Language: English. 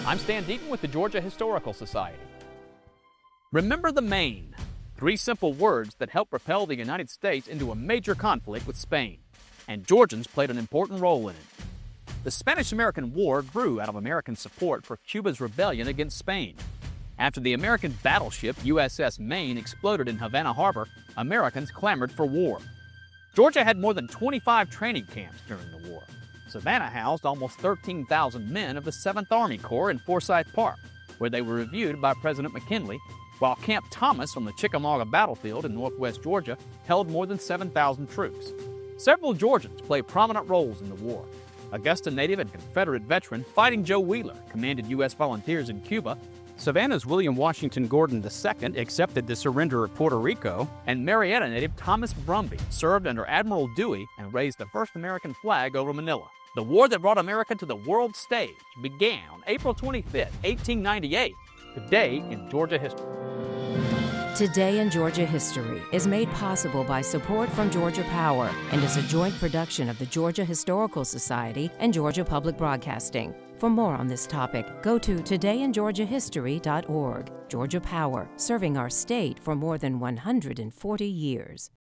I'm Stan Deaton with the Georgia Historical Society. Remember the Maine. 3 simple words that helped propel the United States into a major conflict with Spain. And Georgians played an important role in it. The Spanish-American War grew out of American support for Cuba's rebellion against Spain. After the American battleship USS Maine exploded in Havana Harbor, Americans clamored for war. Georgia had more than 25 training camps during the war. Savannah housed almost 13,000 men of the 7th Army Corps in Forsyth Park, where they were reviewed by President McKinley, while Camp Thomas on the Chickamauga battlefield in northwest Georgia held more than 7,000 troops. Several Georgians played prominent roles in the war. Augusta native and Confederate veteran Fighting Joe Wheeler commanded U.S. volunteers in Cuba. Savannah's William Washington Gordon II accepted the surrender of Puerto Rico, and Marietta native Thomas Brumby served under Admiral Dewey and raised the first American flag over Manila. The war that brought America to the world stage began on April 25, 1898, today in Georgia history. Today in Georgia History is made possible by support from Georgia Power and is a joint production of the Georgia Historical Society and Georgia Public Broadcasting. For more on this topic, go to todayingeorgiahistory.org. Georgia Power, serving our state for more than 140 years.